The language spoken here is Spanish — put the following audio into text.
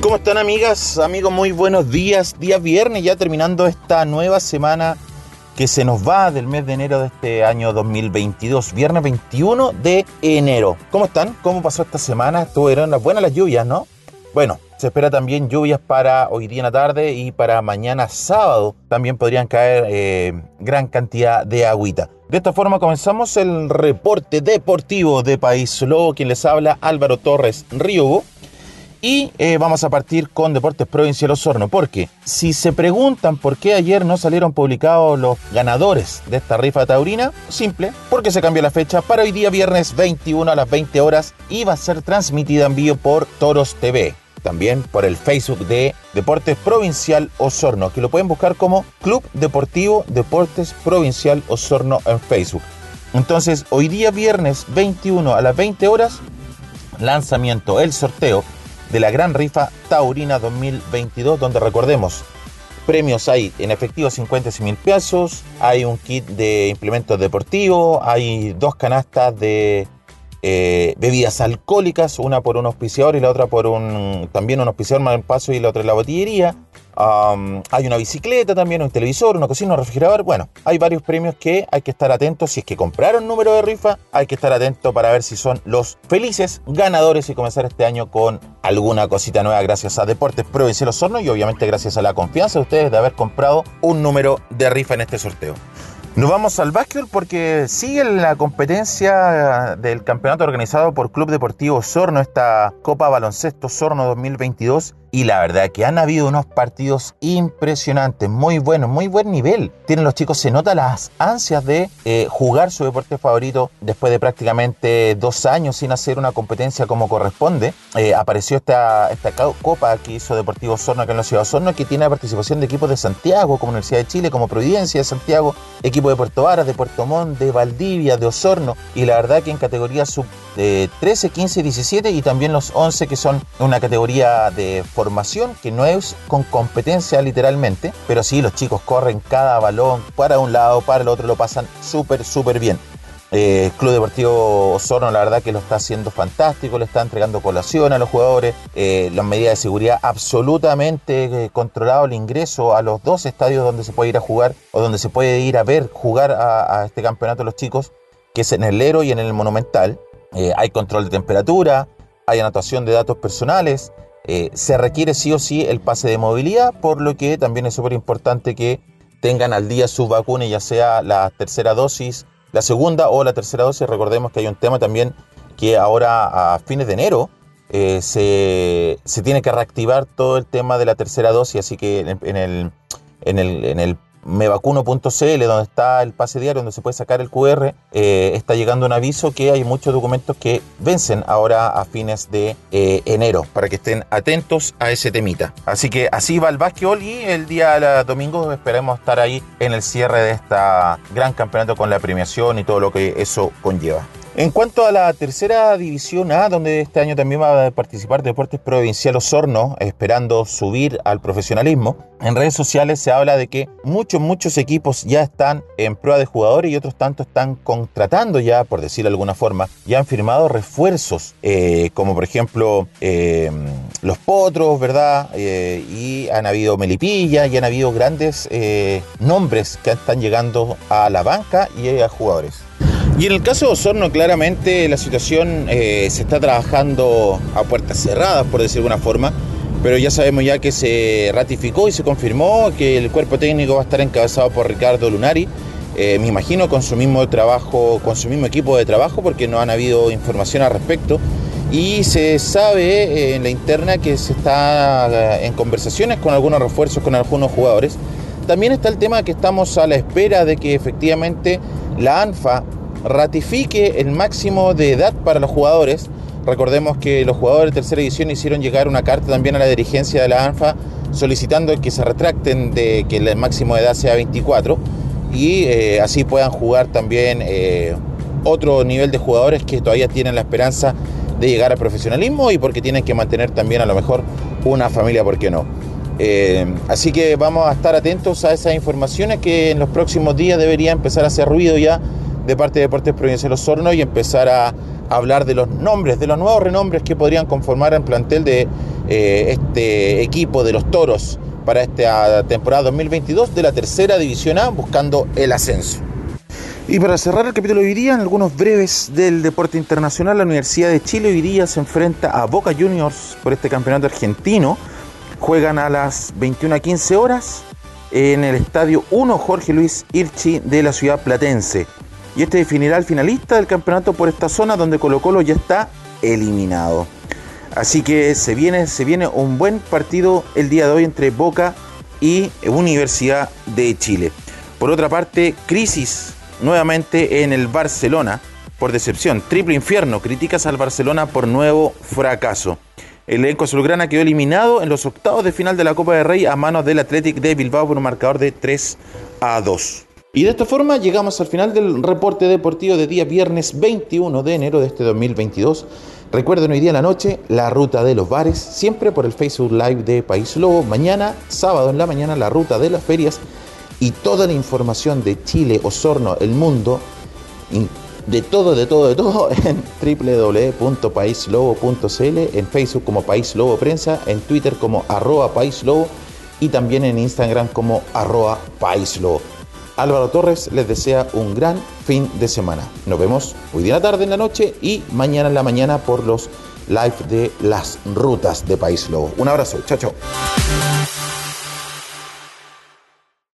¿Cómo están, amigas, amigos? Muy buenos días. Día viernes, ya terminando esta nueva semana que se nos va del mes de enero de este año 2022. Viernes 21 de enero. ¿Cómo están? ¿Cómo pasó esta semana? Estuvieron buenas las lluvias, ¿no? Bueno, se espera también lluvias para hoy día en la tarde y para mañana sábado. También podrían caer gran cantidad de agüita. De esta forma comenzamos el reporte deportivo de País Lobo. Quien les habla, Álvaro Torres Ríobo. Y vamos a partir con Deportes Provincial Osorno, porque si se preguntan por qué ayer no salieron publicados los ganadores de esta rifa taurina, simple, porque se cambió la fecha para hoy día viernes 21 a las 20 horas y va a ser transmitida en vivo por Toros TV, también por el Facebook de Deportes Provincial Osorno, que lo pueden buscar como Club Deportivo Deportes Provincial Osorno en Facebook. Entonces, hoy día viernes 21 a las 20 horas, lanzamiento, el sorteo de la Gran Rifa Taurina 2022, donde recordemos, premios hay en efectivo 50.000 pesos, hay un kit de implementos deportivos, hay 2 canastas de bebidas alcohólicas, una por un auspiciador y la otra por también un auspiciador más en paso y la otra en la botillería. Hay una bicicleta también, un televisor, una cocina, un refrigerador. Bueno, hay varios premios que hay que estar atentos. Si es que compraron número de rifa, hay que estar atentos para ver si son los felices ganadores y comenzar este año con alguna cosita nueva gracias a Deportes Provincial Osorno y obviamente gracias a la confianza de ustedes de haber comprado un número de rifa en este sorteo. Nos vamos al básquetbol porque sigue la competencia del campeonato organizado por Club Deportivo Osorno, esta Copa Baloncesto Osorno 2022, y la verdad que han habido unos partidos impresionantes, muy buenos, muy buen nivel. Tienen los chicos, se nota las ansias de jugar su deporte favorito después de prácticamente 2 años sin hacer una competencia como corresponde. Apareció esta Copa que hizo Deportivo Osorno acá en la ciudad de Osorno, que tiene la participación de equipos de Santiago, como Universidad de Chile, como Providencia de Santiago, equipo de Puerto Varas, de Puerto Montt, de Valdivia, de Osorno, y la verdad que en categorías sub 13, 15 y 17, y también los 11 que son una categoría de formación que no es con competencia literalmente, pero sí los chicos corren cada balón para un lado, para el otro, lo pasan súper bien. Club Deportivo Osorno la verdad que lo está haciendo fantástico, le está entregando colación a los jugadores, las medidas de seguridad absolutamente controlado el ingreso a los 2 estadios donde se puede ir a jugar o donde se puede ir a ver jugar a este campeonato los chicos, que es en el Lero y en el Monumental. Hay control de temperatura, hay anotación de datos personales, se requiere sí o sí el pase de movilidad, por lo que también es súper importante que tengan al día sus vacunas, ya sea la tercera dosis, la segunda o la tercera dosis. Recordemos que hay un tema también que ahora a fines de enero se tiene que reactivar todo el tema de la tercera dosis, así que en el mevacuno.cl, donde está el pase diario, donde se puede sacar el QR, está llegando un aviso que hay muchos documentos que vencen ahora a fines de enero, para que estén atentos a ese temita. Así que así va el básquetbol y el día domingo esperemos estar ahí en el cierre de esta gran campeonato con la premiación y todo lo que eso conlleva. En cuanto a la tercera división A, donde este año también va a participar Deportes Provincial Osorno, esperando subir al profesionalismo, en redes sociales se habla de que muchos equipos ya están en prueba de jugadores y otros tantos están contratando ya, por decirlo de alguna forma, ya han firmado refuerzos, como por ejemplo los Potros, ¿verdad? Y han habido Melipilla y han habido grandes nombres que están llegando a la banca y a jugadores. Y en el caso de Osorno, claramente la situación se está trabajando a puertas cerradas, por decir de alguna forma, pero ya sabemos ya que se ratificó y se confirmó que el cuerpo técnico va a estar encabezado por Ricardo Lunari, me imagino con su mismo trabajo, con su mismo equipo de trabajo, porque no han habido información al respecto, y se sabe en la interna que se está en conversaciones con algunos refuerzos, con algunos jugadores. También está el tema que estamos a la espera de que efectivamente la ANFA ratifique el máximo de edad para los jugadores. Recordemos que los jugadores de tercera división hicieron llegar una carta también a la dirigencia de la ANFA solicitando que se retracten de que el máximo de edad sea 24 y así puedan jugar también otro nivel de jugadores que todavía tienen la esperanza de llegar al profesionalismo y porque tienen que mantener también a lo mejor una familia, ¿por qué no? Así que vamos a estar atentos a esas informaciones que en los próximos días debería empezar a hacer ruido ya de parte de Deportes Provincial Osorno y empezar a hablar de los nombres, de los nuevos renombres que podrían conformar el plantel de este equipo de los Toros para esta temporada 2022 de la tercera división A, buscando el ascenso. Y para cerrar el capítulo de hoy día, en algunos breves del deporte internacional, la Universidad de Chile hoy día se enfrenta a Boca Juniors por este campeonato argentino. Juegan a las 21:15 horas en el Estadio 1 Jorge Luis Irchi de la ciudad platense. Y este definirá el finalista del campeonato por esta zona donde Colo-Colo ya está eliminado. Así que se viene un buen partido el día de hoy entre Boca y Universidad de Chile. Por otra parte, crisis nuevamente en el Barcelona por decepción. Triple infierno, críticas al Barcelona por nuevo fracaso. El elenco azulgrana quedó eliminado en los octavos de final de la Copa del Rey a manos del Athletic de Bilbao por un marcador de 3-2. Y de esta forma llegamos al final del reporte deportivo de día viernes 21 de enero de este 2022. Recuerden hoy día en la noche la ruta de los bares, siempre por el Facebook Live de País Lobo. Mañana, sábado en la mañana, la ruta de las ferias y toda la información de Chile, Osorno, el mundo, de todo en www.paislobo.cl, en Facebook como País Lobo Prensa, en Twitter como @paislobo y también en Instagram como @paislobo. Álvaro Torres les desea un gran fin de semana. Nos vemos hoy día en la tarde, en la noche y mañana en la mañana por los live de las rutas de País Lobo. Un abrazo, chao, chao.